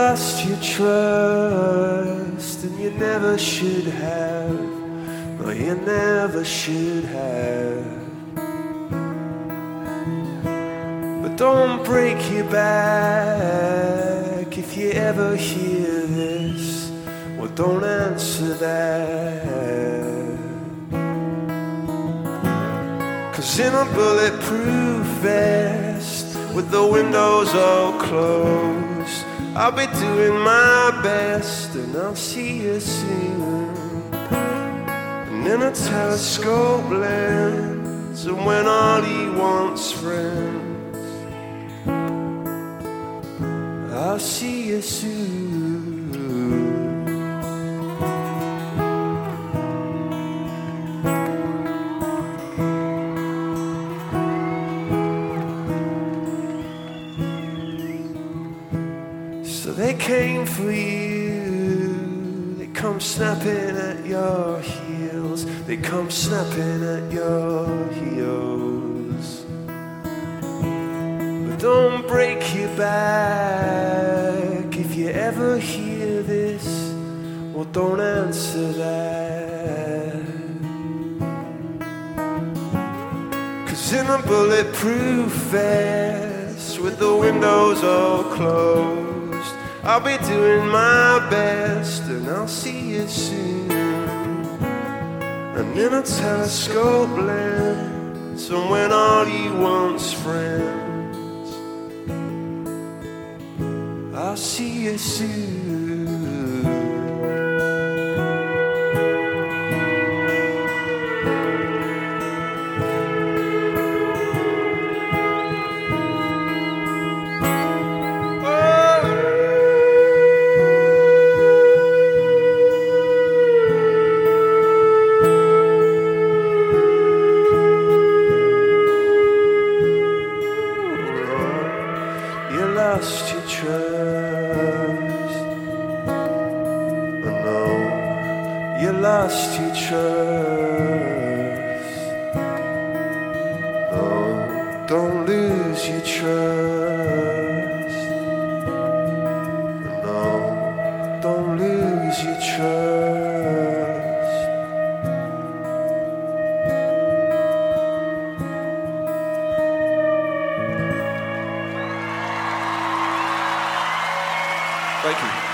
lost your trust, and you never should have. No, you never should have. But don't break your back if you ever hear this. Well, don't answer that. 'Cause in a bulletproof vest, with the windows all closed, I'll be doing my best, and I'll see you soon. And in a telescope lens, and when all he wants friends, I'll see you soon. So they came for you, they come snapping at your heels, they come snapping at your heels. But don't break your back if you ever hear this. Well, don't answer that. 'Cause in a bulletproof vest, with the windows all closed, I'll be doing my best, and I'll see you soon. And in a telescope lens, and when all he wants friends, I'll see you soon. You lost your trust. I know you lost your trust. Oh, don't lose your trust. No, don't lose your trust. Thank you.